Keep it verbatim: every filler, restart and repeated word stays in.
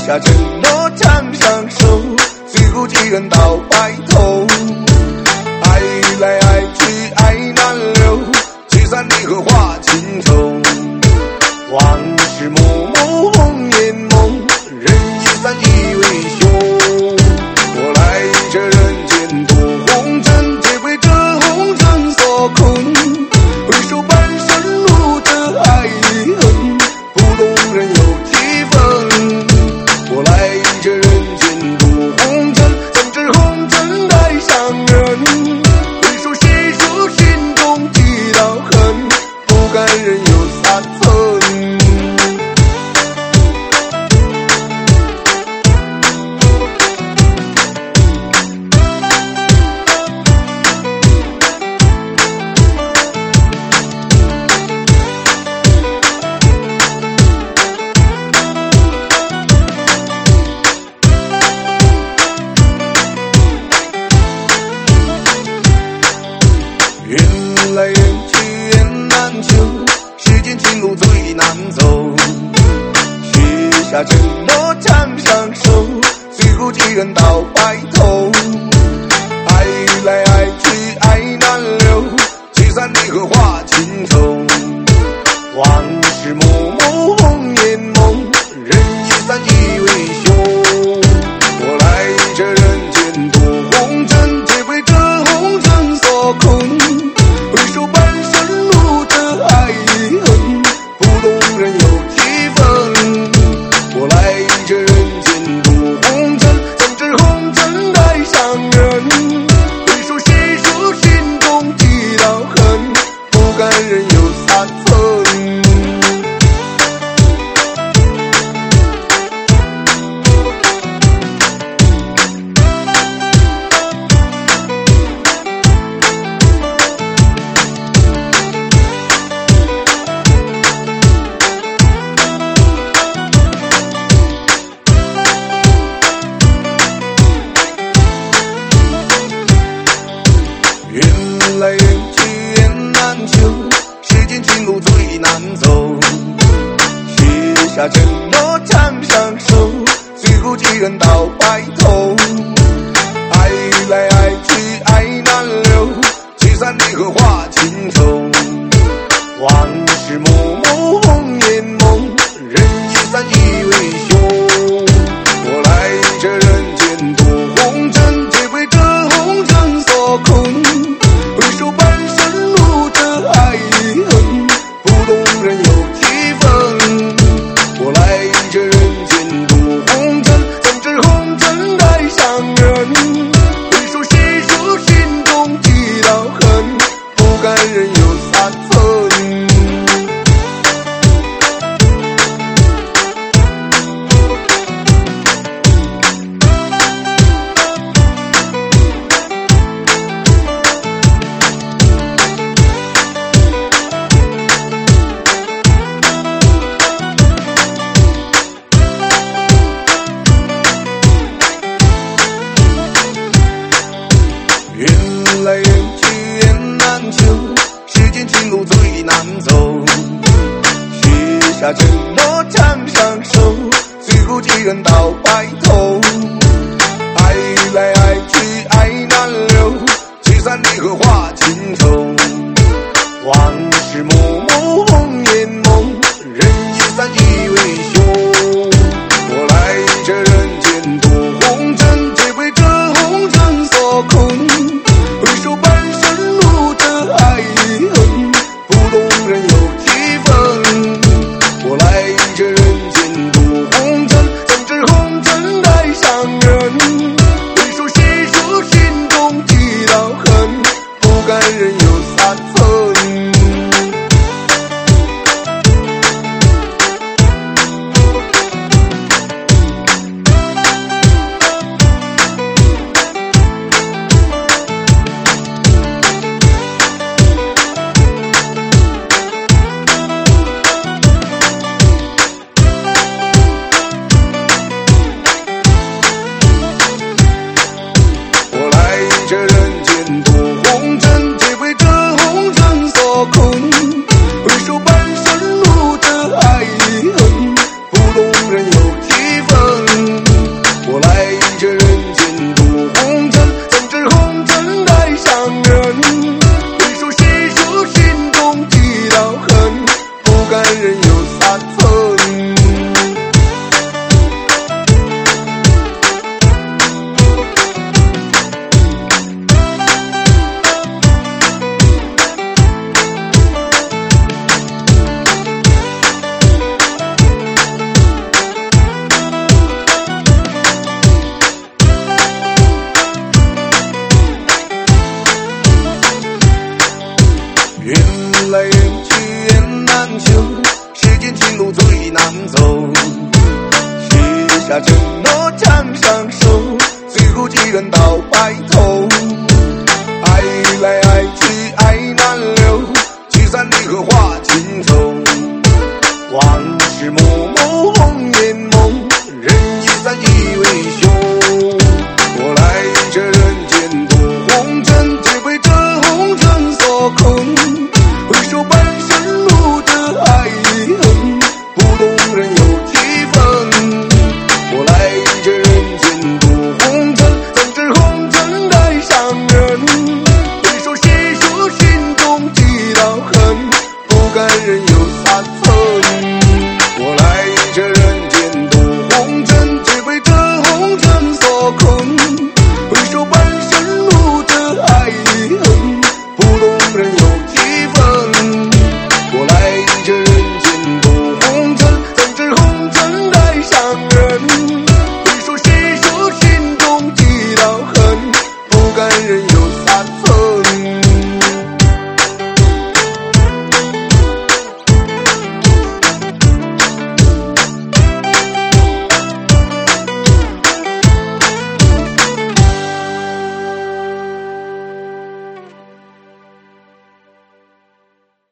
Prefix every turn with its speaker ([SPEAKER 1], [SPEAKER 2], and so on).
[SPEAKER 1] 下承诺墙上手，最后几人到白头。爱来爱去爱难留，聚散离合化情愁。往事默默红颜梦，人已散已为休。我来这人间多红尘，皆为这红尘所困。回首半生路这爱与恨，不懂人有几分。我来这人间多红尘，怎知红尘带伤人。回首细数心中几道痕，不甘人有三寸。缘来缘去缘难求，世间情路最难走。许下承诺墙上手，最后几人到白头。爱来爱去爱难留，聚散离合化情愁。往事默默红颜梦，人已散已为休。我来这人间多红尘，皆为这红尘所困。回首半生路这爱与恨，不懂人有几分。我来这人间多红尘，怎知红尘带伤人。回首细数心中几道痕，不甘人有三寸。缘来缘去缘难求，世间情路最难走。许下承诺墙上手，最后几人到白头。爱来爱去爱难留，聚散离合化情愁。往事默默红颜梦，人已散已为休。我来这人间多红尘，皆为这红尘所困。回首半生路这爱与恨，不懂人有几分。我来这人间多红尘，怎知红尘带伤人。回首细数心中几道痕，不甘人有三寸。缘来缘去缘难求，世间情路最难走。许下承诺墙上手，最后几人到白头。爱来爱去爱难留，聚散离合化情愁。往事默默红颜梦，人已散已为休。我来这人间多红尘，皆为这红尘所困。回首半生路这爱与恨，不懂人有几分。我来这人间多红尘，怎知红尘带伤缘来缘去缘难求，世间情路最难走。许下承诺掌上手，最后几人到白头。爱来爱去爱难留，聚散离合化情愁。往事默默红颜梦，人一散已为休。我来这人间渡红尘，只为这红尘所困。回首半生路的爱与恨，不懂人有几分。我来这人间渡红尘，怎知红尘太伤人。回首细数心中几道痕。